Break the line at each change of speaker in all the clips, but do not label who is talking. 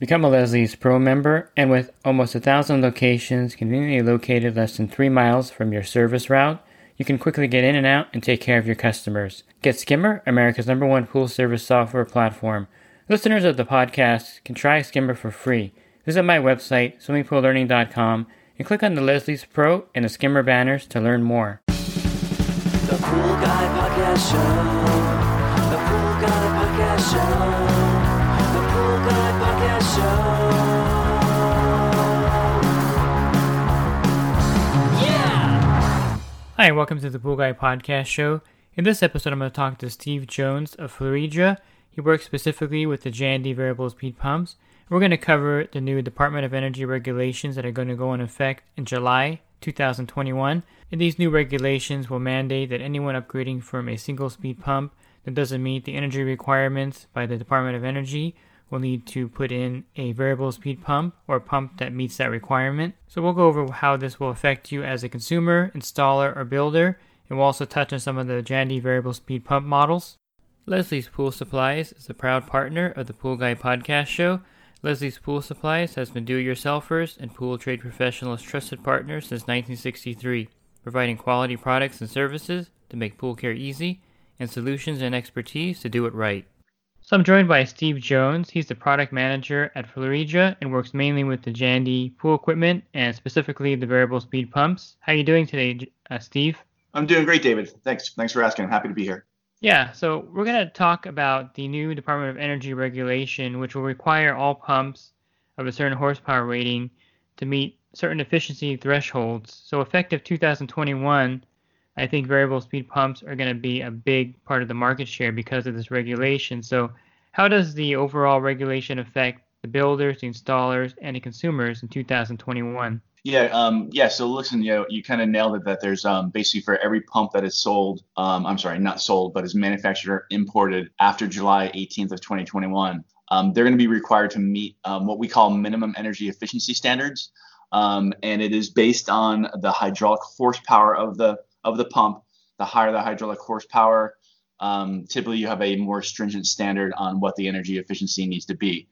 Become a Leslie's Pro member, and with almost 1,000 locations conveniently located less than 3 miles from your service route, you can quickly get in and out and take care of your customers. Get Skimmer, America's #1 pool service software platform. Listeners of the podcast can try Skimmer for free. Visit my website, swimmingpoollearning.com, and click on the Leslie's Pro and the Skimmer banners to learn more.
The Pool Guy Podcast Show. The Pool Guy Podcast Show. The Pool Guy Podcast Show. Yeah!
Hi, welcome to the Pool Guy Podcast Show. In this episode, I'm going to talk to Steve Jones of Fluidra. He works specifically with the Jandy variable speed pumps. We're going to cover the new Department of Energy regulations that are going to go into effect in July 2021. And these new regulations will mandate that anyone upgrading from a single-speed pump that doesn't meet the energy requirements by the Department of Energy will need to put in a variable speed pump or a pump that meets that requirement. So we'll go over how this will affect you as a consumer, installer, or builder, and we'll also touch on some of the Jandy variable speed pump models. Leslie's Pool Supplies is a proud partner of the Pool Guy Podcast Show. Leslie's Pool Supplies has been do-it-yourselfers and pool trade professionals' trusted partner since 1963, providing quality products and services to make pool care easy and solutions and expertise to do it right. So I'm joined by Steve Jones. He's the product manager at Fluidra and works mainly with the Jandy pool equipment and specifically the variable speed pumps. How are you doing today, Steve?
I'm doing great, David. Thanks for asking. I'm happy to be here.
Yeah, so we're going to talk about the new Department of Energy regulation, which will require all pumps of a certain horsepower rating to meet certain efficiency thresholds. So effective 2021, I think variable speed pumps are going to be a big part of the market share because of this regulation. So how does the overall regulation affect the builders, the installers, and the consumers in 2021?
Yeah. So listen, you kind of nailed it that there's basically for every pump that is sold, not sold, but is manufactured or imported after July 18th of 2021, they're going to be required to meet what we call minimum energy efficiency standards. And it is based on the hydraulic horsepower of the pump. The higher the hydraulic horsepower, typically you have a more stringent standard on what the energy efficiency needs to be.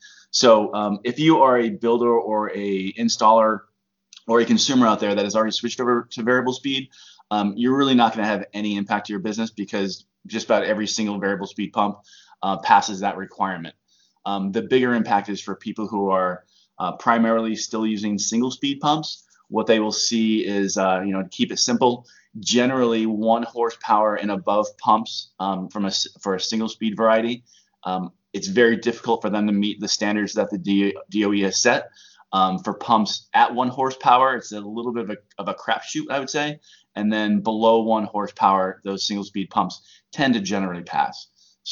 So if you are a builder or a installer or a consumer out there that has already switched over to variable speed, you're really not going to have any impact to your business because just about every single variable speed pump passes that requirement. The bigger impact is for people who are primarily still using single speed pumps. What they will see is, to keep it simple, generally 1 horsepower and above pumps for a single speed variety. It's very difficult for them to meet the standards that the DOE has set. For pumps at 1 horsepower, it's a little bit of a crapshoot, I would say. And then below 1 horsepower, those single speed pumps tend to generally pass.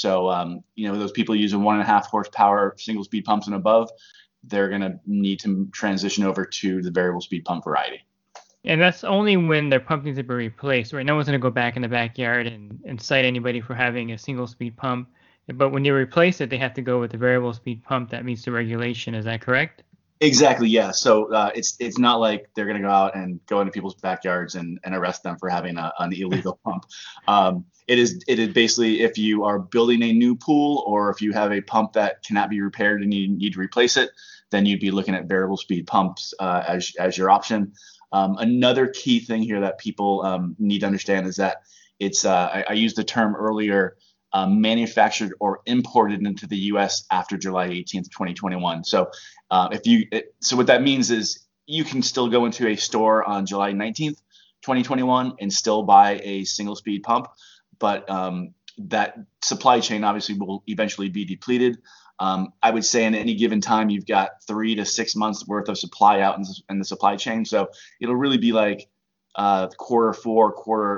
So, those people using 1.5 horsepower single speed pumps and above, they're going to need to transition over to the variable speed pump variety.
And that's only when their pump needs to be replaced, right? No one's going to go back in the backyard and cite anybody for having a single speed pump. But when you replace it, they have to go with the variable speed pump that meets the regulation. Is that correct?
Exactly, yeah. So it's not like they're going to go out and go into people's backyards and arrest them for having an illegal pump. It is basically if you are building a new pool or if you have a pump that cannot be repaired and you need to replace it, then you'd be looking at variable speed pumps as your option. Another key thing here that people need to understand is that it's I used the term earlier, manufactured or imported into the U.S. after July 18th, 2021. So what that means is you can still go into a store on July 19th, 2021 and still buy a single speed pump, but that supply chain obviously will eventually be depleted. I would say in any given time, you've got 3 to 6 months worth of supply out in the supply chain. So it'll really be like quarter four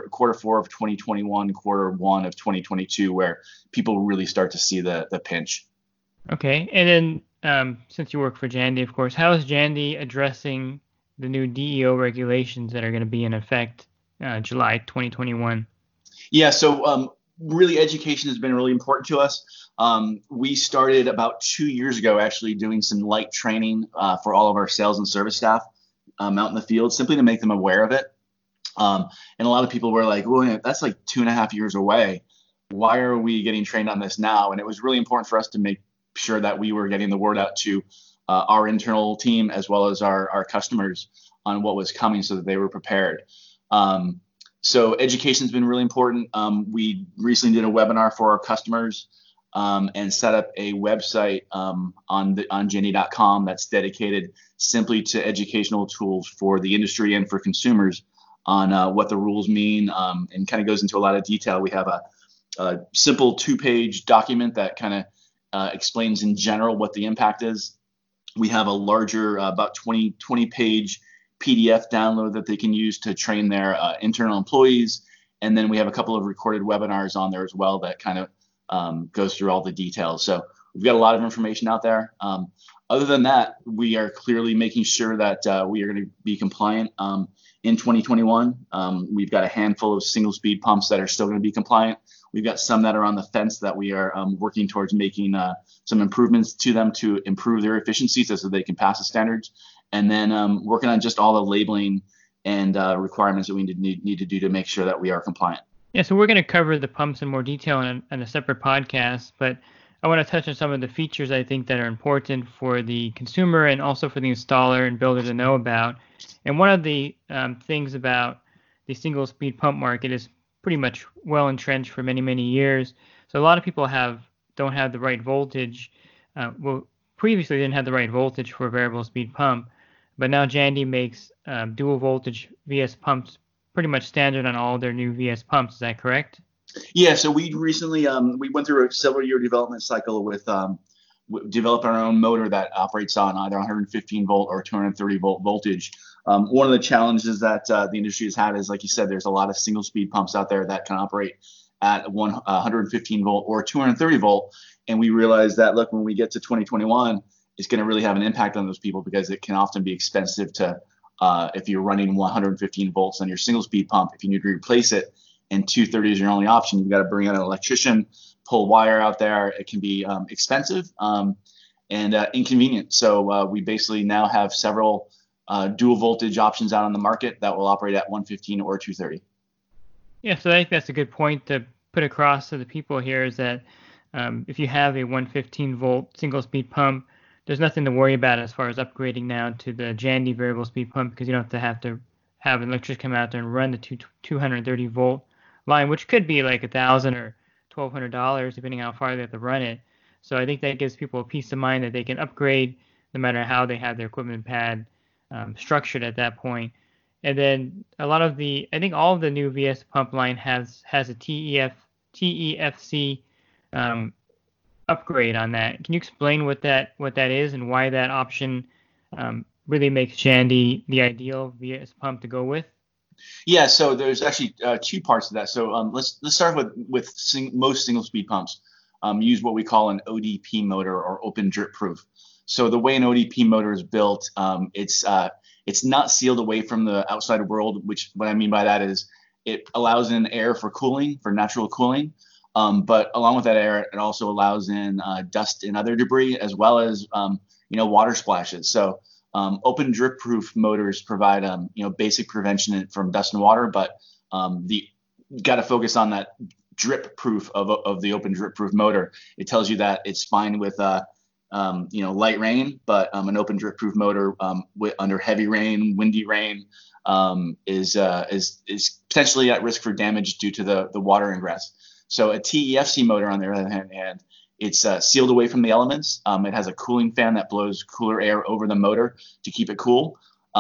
of 2021, quarter 1 of 2022, where people really start to see the pinch.
Okay. And then since you work for Jandy, of course, how is Jandy addressing the new DEO regulations that are going to be in effect July 2021?
Yeah. So really education has been really important to us. We started about 2 years ago actually doing some light training for all of our sales and service staff out in the field, simply to make them aware of it. And a lot of people were like, well, that's like 2.5 years away. Why are we getting trained on this now? And it was really important for us to make sure that we were getting the word out to our internal team as well as our customers on what was coming so that they were prepared. So education's been really important. We recently did a webinar for our customers and set up a website on JND.com that's dedicated simply to educational tools for the industry and for consumers on what the rules mean, and kind of goes into a lot of detail. We have a simple 2-page document that kind of explains in general what the impact is. We have a larger, about 20-page PDF download that they can use to train their internal employees. And then we have a couple of recorded webinars on there as well that kind of goes through all the details. So we've got a lot of information out there. Other than that, we are clearly making sure that we are going to be compliant in 2021. We've got a handful of single speed pumps that are still going to be compliant. We've got some that are on the fence that we are working towards making some improvements to them to improve their efficiency so they can pass the standards. And then working on just all the labeling and requirements that we need to do to make sure that we are compliant.
Yeah, so we're going to cover the pumps in more detail in a separate podcast, but I want to touch on some of the features I think that are important for the consumer and also for the installer and builder to know about. And one of the things about the single speed pump market is pretty much well entrenched for many, many years. So a lot of people don't have the right voltage. Previously didn't have the right voltage for a variable speed pump, but now Jandy makes dual voltage VS pumps pretty much standard on all their new VS pumps. Is that correct?
Yeah. So we recently we went through a several-year development cycle with develop our own motor that operates on either 115 volt or 230 volt voltage. One of the challenges that the industry has had is, like you said, there's a lot of single speed pumps out there that can operate at 115 volt or 230 volt. And we realized that, look, when we get to 2021, it's going to really have an impact on those people because it can often be expensive to, if you're running 115 volts on your single speed pump, if you need to replace it and 230 is your only option, you've got to bring in an electrician, pull wire out there. It can be expensive and inconvenient. So we basically now have several dual voltage options out on the market that will operate at 115 or 230.
Yeah, so I think that's a good point to put across to the people here is that if you have a 115 volt single speed pump, there's nothing to worry about as far as upgrading now to the Jandy variable speed pump because you don't have to have an electrician come out there and run the 230 volt line, which could be like $1,000 or $1,200 depending on how far they have to run it. So I think that gives people a peace of mind that they can upgrade no matter how they have their equipment pad structured at that point. And then I think all of the new VS pump line has a TEFC upgrade on that. Can you explain what that is and why that option really makes Jandy the ideal VS pump to go with?
Yeah, so there's actually 2 parts to that. So let's start with most single speed pumps use what we call an ODP motor or open drip proof. So the way an ODP motor is built, it's not sealed away from the outside world, which what I mean by that is it allows in air for cooling, for natural cooling. But along with that air, it also allows in dust and other debris, as well as water splashes. So open drip proof motors provide basic prevention from dust and water, but you got to focus on that drip proof of the open drip proof motor. It tells you that it's fine with light rain, but an open drip proof motor under heavy rain, windy rain is potentially at risk for damage due to the water ingress. So a TEFC motor, on the other hand, it's sealed away from the elements. It has a cooling fan that blows cooler air over the motor to keep it cool.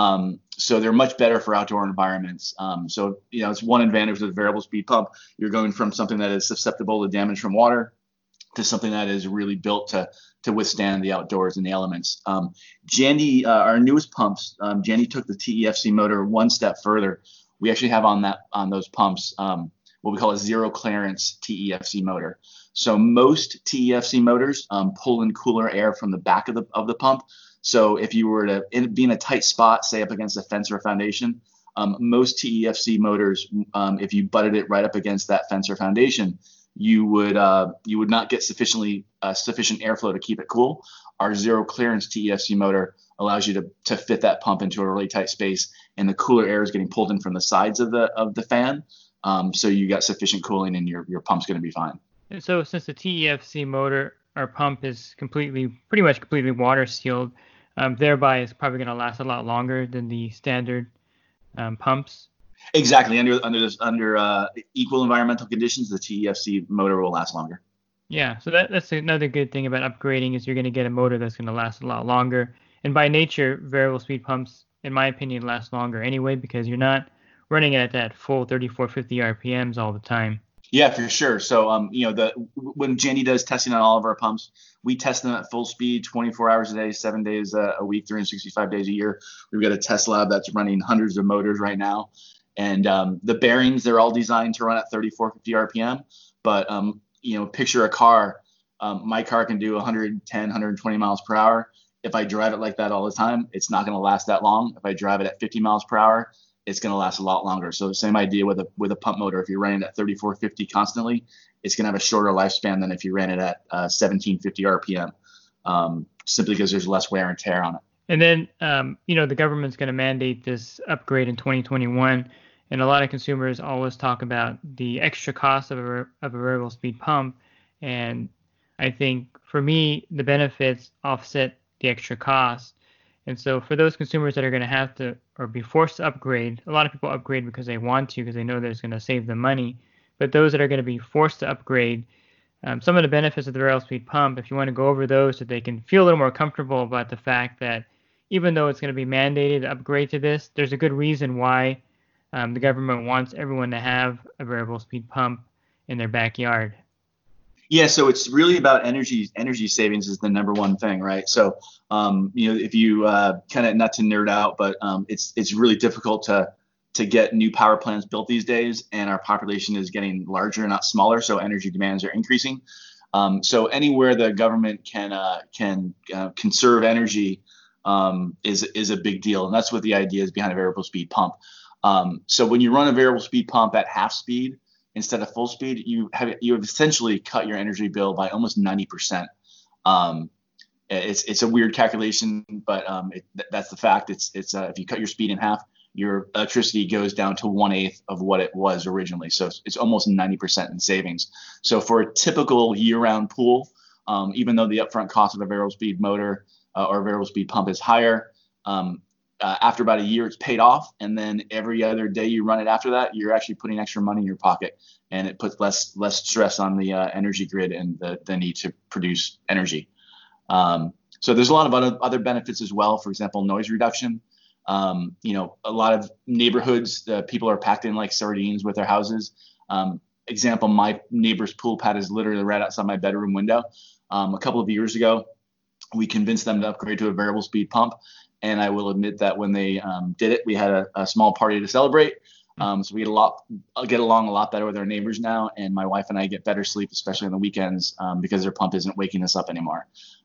So they're much better for outdoor environments. So it's one advantage with a variable speed pump. You're going from something that is susceptible to damage from water to something that is really built to withstand the outdoors and the elements. Jandy, our newest pumps, Jandy took the TEFC motor one step further. We actually have on those pumps what we call a zero clearance TEFC motor. So most TEFC motors pull in cooler air from the back of the pump. So if you were to be in a tight spot, say up against a fence or a foundation, most TEFC motors, if you butted it right up against that fence or foundation, you would not get sufficient airflow to keep it cool. Our zero clearance TEFC motor allows you to fit that pump into a really tight space, and the cooler air is getting pulled in from the sides of the fan. So you got sufficient cooling, and your pump's going to be fine.
And so since the TEFC motor, our pump is pretty much completely water sealed, thereby it's probably going to last a lot longer than the standard pumps.
Exactly. Under equal environmental conditions, the TEFC motor will last longer.
Yeah, so that's another good thing about upgrading is you're going to get a motor that's going to last a lot longer. And by nature, variable speed pumps, in my opinion, last longer anyway because you're not running it at that full 3450 RPMs all the time.
Yeah, for sure. So, when Jandy does testing on all of our pumps, we test them at full speed, 24 hours a day, 7 days a week, 365 days a year. We've got a test lab that's running hundreds of motors right now. And the bearings, they're all designed to run at 3450 RPM. But, picture a car. My car can do 110, 120 miles per hour. If I drive it like that all the time, it's not going to last that long. If I drive it at 50 miles per hour, it's going to last a lot longer. So the same idea with a pump motor. If you're running at 3450 constantly, it's going to have a shorter lifespan than if you ran it at 1750 RPM, simply because there's less wear and tear on it.
And then, the government's going to mandate this upgrade in 2021. And a lot of consumers always talk about the extra cost of a variable speed pump. And I think for me, the benefits offset the extra cost. And so for those consumers that are going to have to or be forced to upgrade, a lot of people upgrade because they want to, because they know that it's going to save them money. But those that are going to be forced to upgrade, some of the benefits of the variable speed pump, if you want to go over those so they can feel a little more comfortable about the fact that even though it's going to be mandated to upgrade to this, there's a good reason why the government wants everyone to have a variable speed pump in their backyard.
Yeah, so it's really about energy savings is the number one thing, right? So, if you kind of, not to nerd out, but it's really difficult to get new power plants built these days, and our population is getting larger, not smaller, so energy demands are increasing. So anywhere the government can conserve energy is a big deal, and that's what the idea is behind a variable speed pump. So when you run a variable speed pump at half speed instead of full speed, you have essentially cut your energy bill by almost 90%. It's a weird calculation, but that's the fact. It's if you cut your speed in half, your electricity goes down to 1/8 of what it was originally. So it's almost 90% in savings. So for a typical year-round pool, even though the upfront cost of a variable speed motor or a variable speed pump is higher, after about a year, it's paid off. And then every other day you run it after that, you're actually putting extra money in your pocket, and it puts less stress on the energy grid and the need to produce energy. So there's a lot of other benefits as well. For example, noise reduction. A lot of neighborhoods, people are packed in like sardines with their houses. Example, my neighbor's pool pad is literally right outside my bedroom window. A couple of years ago, we convinced them to upgrade to a variable speed pump. And I will admit that when they did it, we had a small party to celebrate. So we get along a lot better with our neighbors now. And my wife and I get better sleep, especially on the weekends, because their pump isn't waking us up anymore.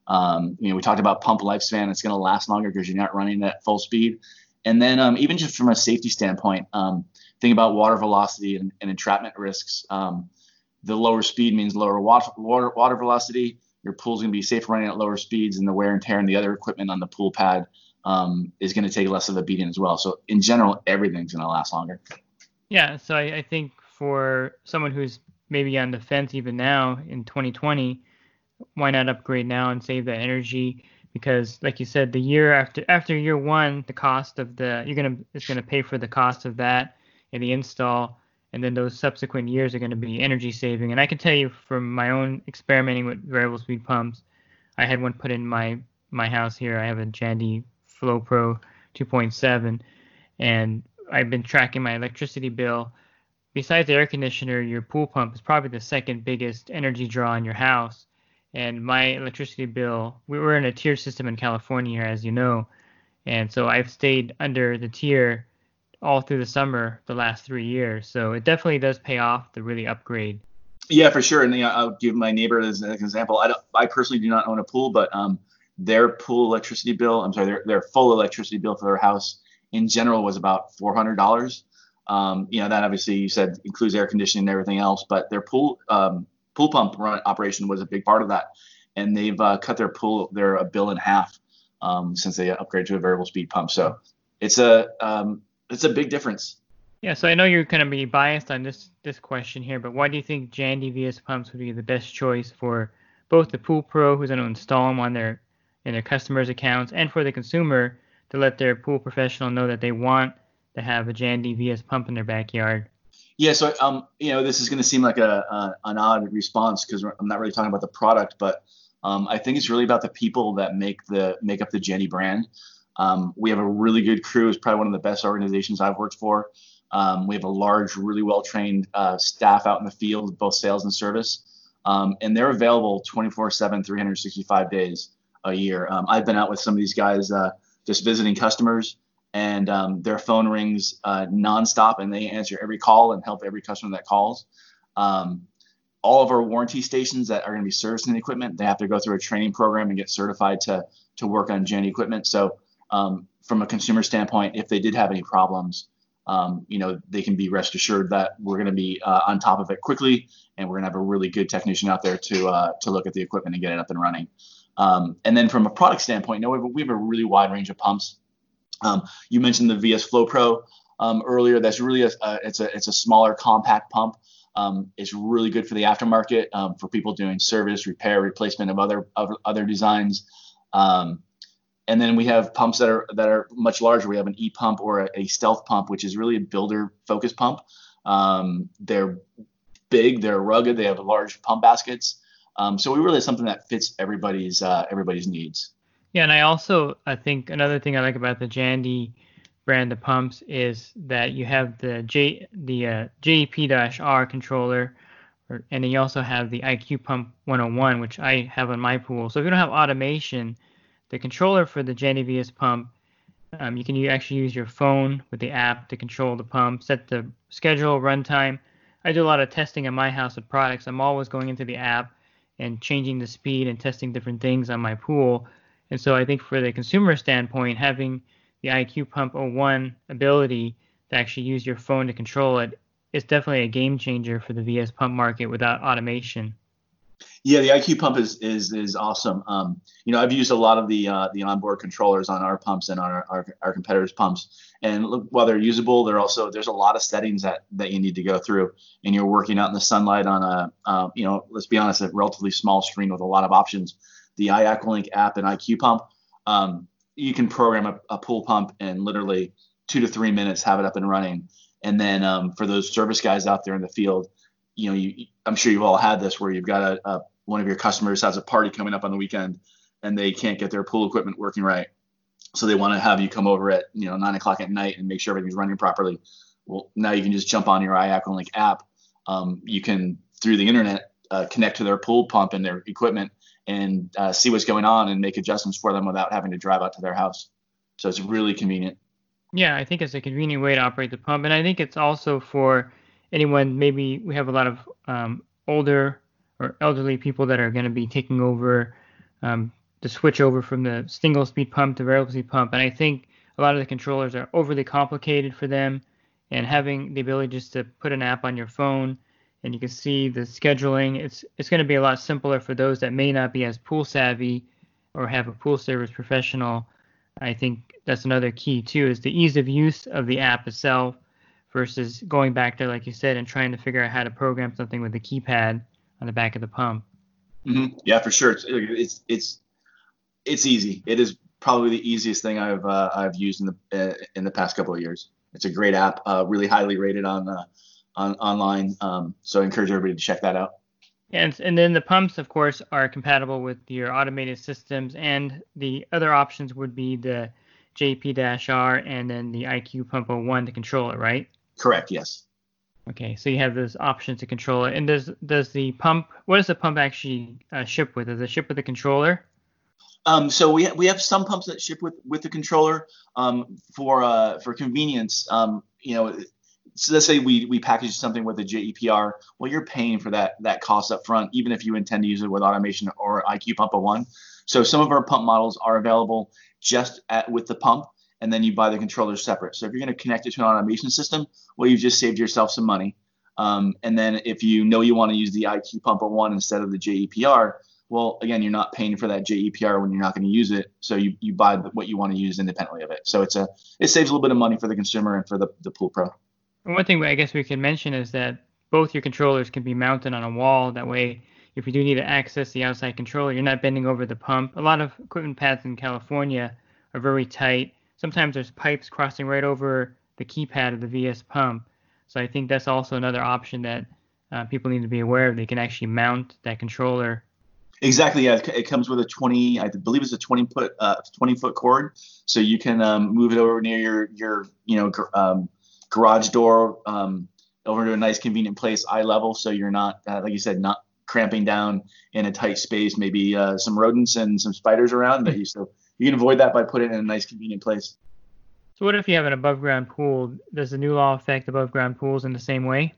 We talked about pump lifespan. It's going to last longer because you're not running at full speed. And then even just from a safety standpoint, think about water velocity and entrapment risks. The lower speed means lower water velocity. Your pool's going to be safer running at lower speeds, and the wear and tear and the other equipment on the pool pad is going to take less of a beating as well. So in general, everything's going to last longer.
Yeah, so I think for someone who's maybe on the fence even now in 2020, why not upgrade now and save that energy? Because like you said, the year after year one, the cost of it's gonna pay for the cost of that and the install, and then those subsequent years are going to be energy saving. And I can tell you from my own experimenting with variable speed pumps, I had one put in my house here. I have a Jandy Flow Pro 2.7, and I've been tracking my electricity bill. Besides the air conditioner, your pool pump is probably the second biggest energy draw in your house. And my electricity bill, we were in a tier system in California, as you know, and so I've stayed under the tier all through the summer the last 3 years. So it definitely does pay off to really upgrade.
Yeah, for sure. And I'll give my neighbor as an example. I personally do not own a pool, but their pool electricity bill, their full electricity bill for their house in general was about $400. That obviously you said includes air conditioning and everything else, but their pool pump operation was a big part of that. And they've cut their bill in half since they upgraded to a variable speed pump. So it's a big difference.
Yeah, so I know you're going to be biased on this question here, but why do you think Jandy VS pumps would be the best choice for both the pool pro who's going to install them on their in their customers' accounts, and for the consumer to let their pool professional know that they want to have a Jandy VS pump in their backyard?
Yeah, so this is going to seem like an odd response because I'm not really talking about the product, but I think it's really about the people that make up the Jandy brand. We have a really good crew. It's probably one of the best organizations I've worked for. We have a large, really well-trained staff out in the field, both sales and service, and they're available 24/7, 365 days a year. I've been out with some of these guys just visiting customers, and their phone rings nonstop, and they answer every call and help every customer that calls. All of our warranty stations that are going to be servicing the equipment, they have to go through a training program and get certified to work on Jandy equipment. So from a consumer standpoint, if they did have any problems, they can be rest assured that we're going to be on top of it quickly, and we're going to have a really good technician out there to look at the equipment and get it up and running. And then from a product standpoint, we have a really wide range of pumps. You mentioned the VS Flow Pro earlier. That's really it's a smaller, compact pump. It's really good for the aftermarket, for people doing service, repair, replacement of other designs. And then we have pumps that are much larger. We have an E-pump or a stealth pump, which is really a builder-focused pump. They're big, they're rugged, they have large pump baskets. So we really have something that fits everybody's needs.
Yeah, and I think another thing I like about the Jandy brand of pumps is that you have the JEP-R controller, and then you also have the IQ Pump 101, which I have on my pool. So if you don't have automation, the controller for the Jandy VS pump, you can actually use your phone with the app to control the pump, set the schedule, runtime. I do a lot of testing in my house with products. I'm always going into the app and changing the speed and testing different things on my pool. And so I think for the consumer standpoint, having the IQ Pump 01 ability to actually use your phone to control it is definitely a game changer for the VS pump market without automation.
Yeah, the IQ Pump is awesome. I've used a lot of the onboard controllers on our pumps and on our competitors' pumps, and look, while they're usable, there's a lot of settings that you need to go through, and you're working out in the sunlight on let's be honest, a relatively small screen with a lot of options. The iAqualink app and IQ Pump, you can program a pool pump in literally 2 to 3 minutes, have it up and running. And then for those service guys out there in the field, I'm sure you've all had this where you've got one of your customers has a party coming up on the weekend and they can't get their pool equipment working right. So they want to have you come over at 9 o'clock at night and make sure everything's running properly. Well, now you can just jump on your iAqualink app. You can, through the internet, connect to their pool pump and their equipment and see what's going on and make adjustments for them without having to drive out to their house. So it's really convenient.
Yeah, I think it's a convenient way to operate the pump. And I think it's also for anyone, maybe we have a lot of older or elderly people that are going to be taking over to switch over from the single speed pump to variable speed pump. And I think a lot of the controllers are overly complicated for them, and having the ability just to put an app on your phone and you can see the scheduling, it's going to be a lot simpler for those that may not be as pool savvy or have a pool service professional. I think that's another key too, is the ease of use of the app itself versus going back there, like you said, and trying to figure out how to program something with the keypad on the back of the pump.
Mm-hmm. Yeah, for sure. It's easy. It is probably the easiest thing I've used in the past couple of years. It's a great app, really highly rated online. So I encourage everybody to check that out.
And then the pumps, of course, are compatible with your automated systems, and the other options would be the JEP-R and then the IQ Pump 01 to control it, right?
Correct. Yes.
Okay, so you have those options to control it. And does the pump? What does the pump actually ship with? Does it ship with the controller?
So we have some pumps that ship with the controller for convenience. So let's say we package something with a JEP-R. Well, you're paying for that cost up front, even if you intend to use it with automation or IQ Pump 01. So some of our pump models are available just with the pump, and then you buy the controller separate. So if you're going to connect it to an automation system, well, you've just saved yourself some money. And then if you want to use the IQ Pump 01 instead of the JEP-R, well, again, you're not paying for that JEP-R when you're not going to use it. So you buy what you want to use independently of it. So it saves a little bit of money for the consumer and for the pool pro.
And one thing I guess we could mention is that both your controllers can be mounted on a wall. That way if you do need to access the outside controller, you're not bending over the pump. A lot of equipment pads in California are very tight. Sometimes there's pipes crossing right over the keypad of the VS pump. So I think that's also another option that people need to be aware of. They can actually mount that controller.
Exactly. Yeah, it comes with a 20, I believe it's a 20-foot cord, so you can move it over near your garage door, over to a nice convenient place, eye level, so you're not, like you said, not cramping down in a tight space. Maybe some rodents and some spiders around that so you can avoid that by putting it in a nice convenient place.
So what if you have an above ground pool? Does the new law affect above ground pools in the same way?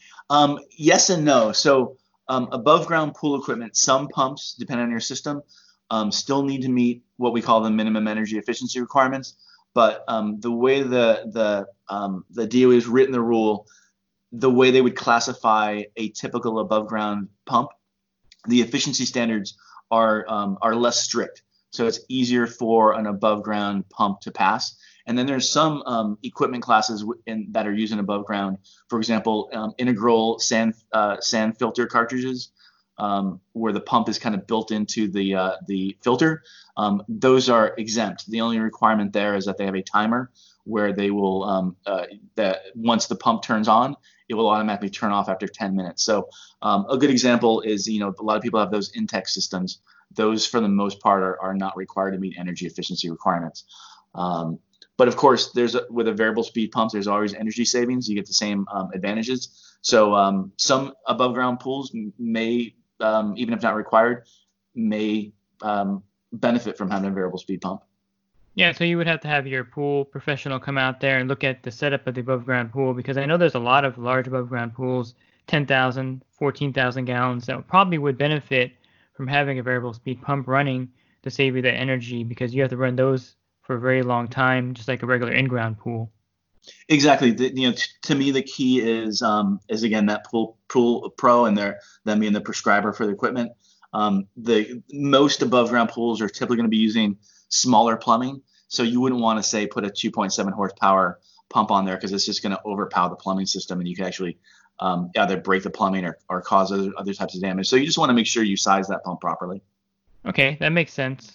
Yes and no. So above ground pool equipment, some pumps, depending on your system, still need to meet what we call the minimum energy efficiency requirements. But the way the DOE has written the rule, the way they would classify a typical above ground pump, the efficiency standards are less strict. So it's easier for an above ground pump to pass. And then there's some equipment classes that are using above ground. For example, integral sand filter cartridges, where the pump is kind of built into the filter. Those are exempt. The only requirement there is that they have a timer where they will that once the pump turns on, it will automatically turn off after 10 minutes. So a good example is, a lot of people have those Intex systems. Those, for the most part, are not required to meet energy efficiency requirements. But of course, with a variable speed pump, there's always energy savings. You get the same advantages. So some above ground pools may, even if not required, may benefit from having a variable speed pump.
Yeah, so you would have to have your pool professional come out there and look at the setup of the above ground pool, because I know there's a lot of large above ground pools, 10,000, 14,000 gallons, that probably would benefit from having a variable speed pump running to save you the energy, because you have to run those for a very long time, just like a regular in-ground pool.
Exactly. To me, the key is again that pool pro and them being the prescriber for the equipment. The most above ground pools are typically going to be using smaller plumbing, so you wouldn't want to say put a 2.7 horsepower pump on there, because it's just going to overpower the plumbing system, and you can actually either break the plumbing or cause other types of damage. So you just want to make sure you size that pump properly.
Okay, that makes sense.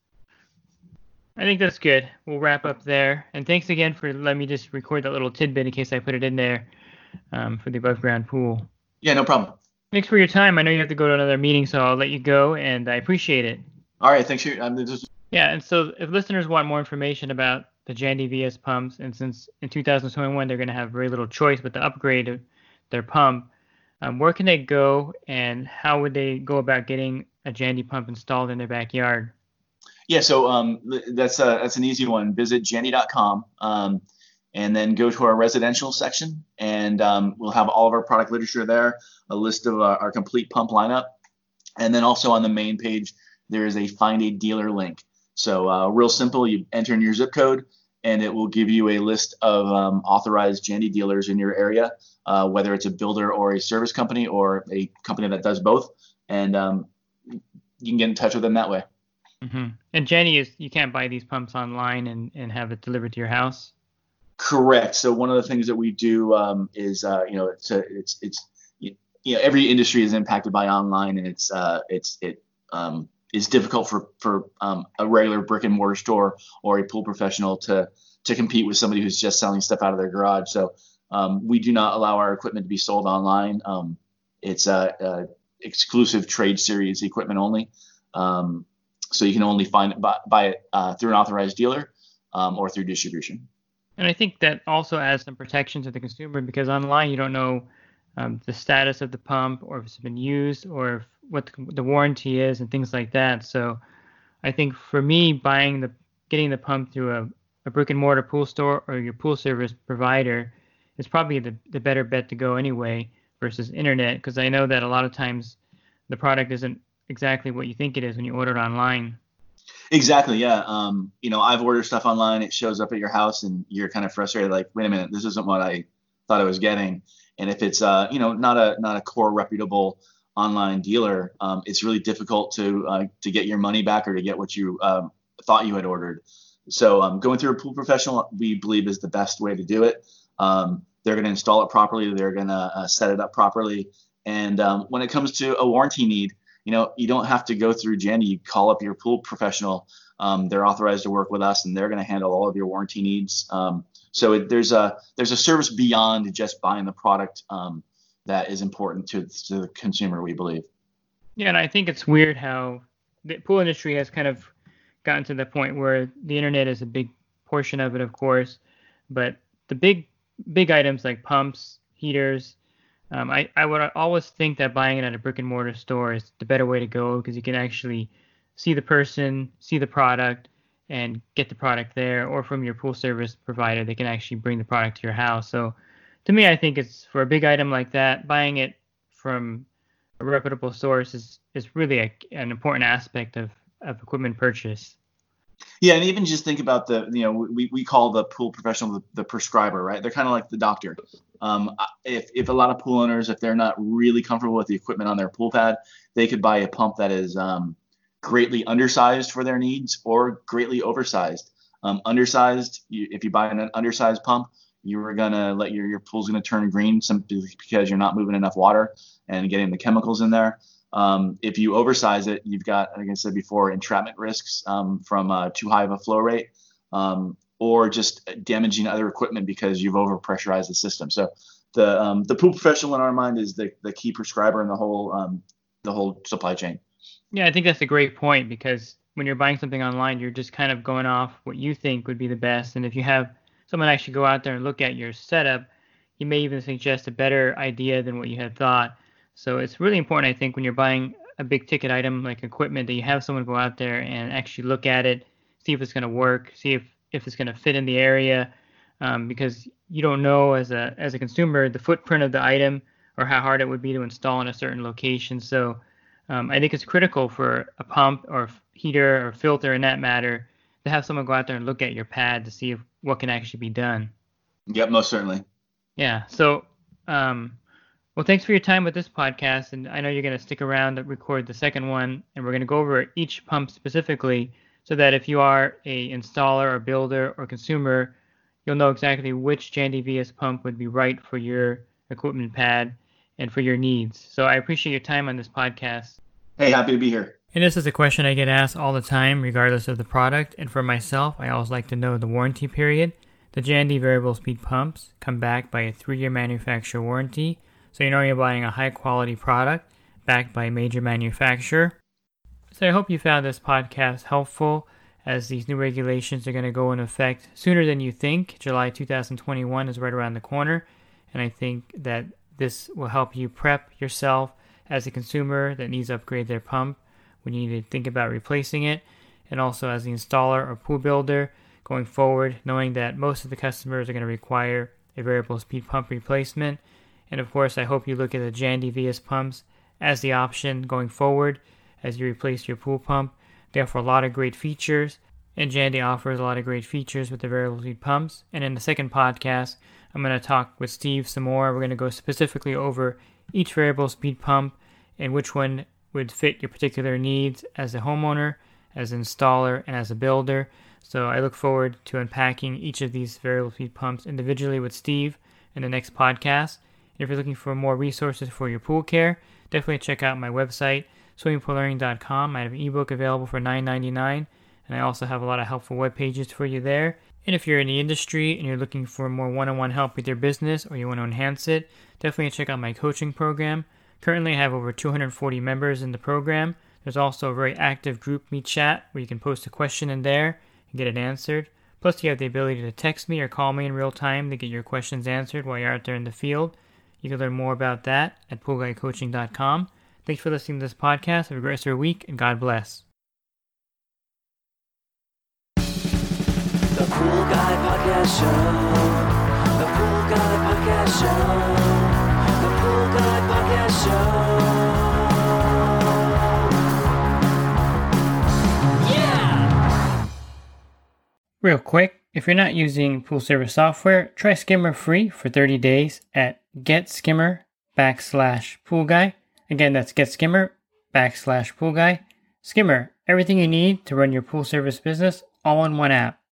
I think that's good. We'll wrap up there. And thanks again for letting me just record that little tidbit in case I put it in there for the above ground pool.
Yeah, no problem.
Thanks for your time. I know you have to go to another meeting, so I'll let you go, and I appreciate it.
All right, thanks.
Yeah, and so if listeners want more information about the Jandy VS pumps, and since in 2021 they're going to have very little choice but to upgrade their pump, where can they go, and how would they go about getting a Jandy pump installed in their backyard?
Yeah, so that's an easy one. Visit jandy.com and then go to our residential section, and we'll have all of our product literature there, a list of our complete pump lineup. And then also on the main page, there is a Find a Dealer link. So real simple, you enter in your zip code, and it will give you a list of authorized Jandy dealers in your area, whether it's a builder or a service company or a company that does both. And you can get in touch with them that way.
Mm-hmm. And Jandy you can't buy these pumps online and have it delivered to your house?
Correct. So one of the things that we do is every industry is impacted by online, and it is difficult for a regular brick and mortar store or a pool professional to compete with somebody who's just selling stuff out of their garage. So we do not allow our equipment to be sold online. It's exclusive trade series equipment only. So you can only buy it through an authorized dealer or through distribution.
And I think that also adds some protection to the consumer, because online you don't know the status of the pump, or if it's been used, or what the warranty is, and things like that. So I think for me, getting the pump through a brick and mortar pool store or your pool service provider is probably the better bet to go anyway, versus internet, because I know that a lot of times the product isn't exactly what you think it is when you order it online. Exactly, yeah.
I've ordered stuff online, it shows up at your house, and you're kind of frustrated, like, wait a minute, this isn't what I thought I was getting. And if it's not a core reputable online dealer, it's really difficult to get your money back or to get what you thought you had ordered. So going through a pool professional, we believe, is the best way to do it. They're going to install it properly. They're going to set it up properly, And when it comes to a warranty need, you don't have to go through Jandy. You call up your pool professional. They're authorized to work with us, and they're going to handle all of your warranty needs. So there's a service beyond just buying the product that is important to the consumer, we believe.
Yeah, and I think it's weird how the pool industry has kind of gotten to the point where the internet is a big portion of it, of course, but the big items like pumps, heaters, I would always think that buying it at a brick and mortar store is the better way to go because you can actually see the person, see the product, and get the product there, or from your pool service provider, they can actually bring the product to your house. So to me, I think it's for a big item like that, buying it from a reputable source is really an important aspect of equipment purchase.
Yeah, and even just think about we call the pool professional the prescriber, right? They're kind of like the doctor. If a lot of pool owners, if they're not really comfortable with the equipment on their pool pad, they could buy a pump that is greatly undersized for their needs or greatly oversized. Undersized, if you buy an undersized pump, you're gonna let your pool's gonna turn green simply because you're not moving enough water and getting the chemicals in there. If you oversize it, you've got, like I said before, entrapment risks from too high of a flow rate or just damaging other equipment because you've overpressurized the system. So the pool professional in our mind is the key prescriber in the whole supply chain.
Yeah, I think that's a great point because when you're buying something online, you're just kind of going off what you think would be the best. And if you have someone actually go out there and look at your setup, you may even suggest a better idea than what you had thought. So it's really important, I think, when you're buying a big ticket item like equipment that you have someone go out there and actually look at it, see if it's going to work, see if it's going to fit in the area, because you don't know as a consumer the footprint of the item or how hard it would be to install in a certain location. So I think it's critical for a pump or heater or filter in that matter to have someone go out there and look at your pad to see what can actually be done.
Yep, most certainly.
Yeah. So, well, thanks for your time with this podcast. And I know you're going to stick around to record the second one. And we're going to go over each pump specifically so that if you are a installer or builder or consumer, you'll know exactly which Jandy VS pump would be right for your equipment pad and for your needs. So I appreciate your time on this podcast.
Hey, happy to be here.
And this is a question I get asked all the time, regardless of the product. And for myself, I always like to know the warranty period. The Jandy variable speed pumps come back by a 3-year manufacturer warranty. So you know you're buying a high quality product backed by a major manufacturer. So I hope you found this podcast helpful as these new regulations are going to go into effect sooner than you think. July 2021 is right around the corner. And I think that this will help you prep yourself as a consumer that needs to upgrade their pump when you need to think about replacing it, and also as the installer or pool builder going forward, knowing that most of the customers are going to require a variable speed pump replacement. And of course, I hope you look at the Jandy VS pumps as the option going forward as you replace your pool pump. They offer a lot of great features, and Jandy offers a lot of great features with the variable speed pumps. And in the second podcast, I'm going to talk with Steve some more. We're going to go specifically over each variable speed pump and which one would fit your particular needs as a homeowner, as an installer, and as a builder. So I look forward to unpacking each of these variable speed pumps individually with Steve in the next podcast. And if you're looking for more resources for your pool care, definitely check out my website, swimmingpoollearning.com. I have an ebook available for $9.99, and I also have a lot of helpful web pages for you there. And if you're in the industry and you're looking for more one-on-one help with your business or you want to enhance it, definitely check out my coaching program. Currently, I have over 240 members in the program. There's also a very active group meet chat where you can post a question in there and get it answered. Plus, you have the ability to text me or call me in real time to get your questions answered while you're out there in the field. You can learn more about that at poolguycoaching.com. Thanks for listening to this podcast. Have a great rest of your week, and God bless.
The Pool Guy Podcast Show. The Pool Guy Podcast Show. The Pool Guy Podcast Show. Yeah!
Real quick, if you're not using pool service software, try Skimmer free for 30 days at getskimmer.com/poolguy. Again, that's getskimmer.com/poolguy. Skimmer, everything you need to run your pool service business all in one app.